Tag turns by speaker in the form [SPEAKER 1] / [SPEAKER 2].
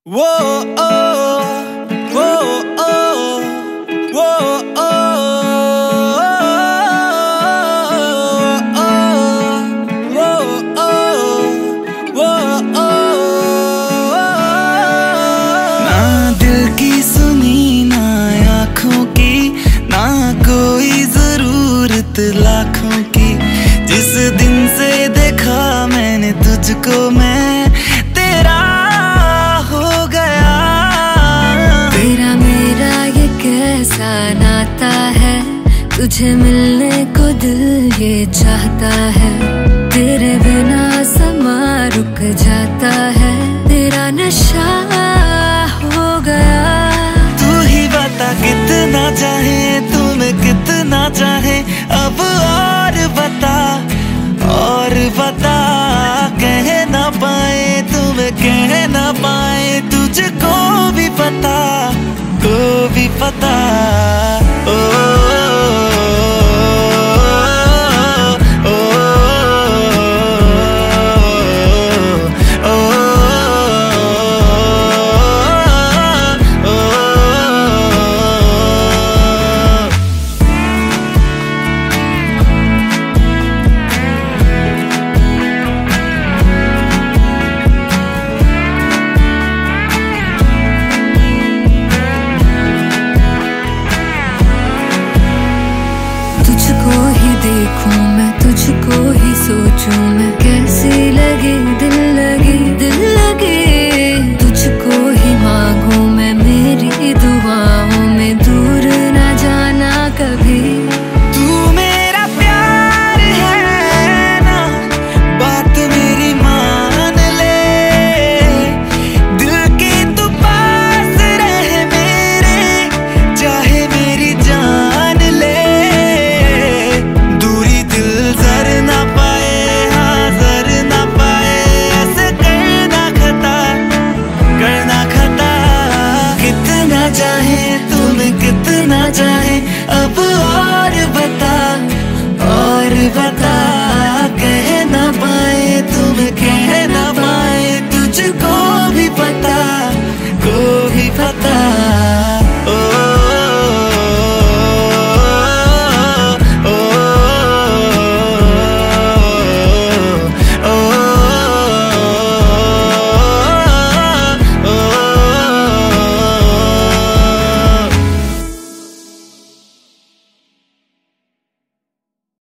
[SPEAKER 1] वो ओ वो ओ वो ओ वो ओ ना दिल की सुनी ना आँखों की, ना कोई जरूरत लाखों की। जिस दिन से देखा मैंने तुझको मैं तेरा हो गया।
[SPEAKER 2] तेरा मेरा ये कैसा नाता है, तुझे मिलने को दिल ये चाहता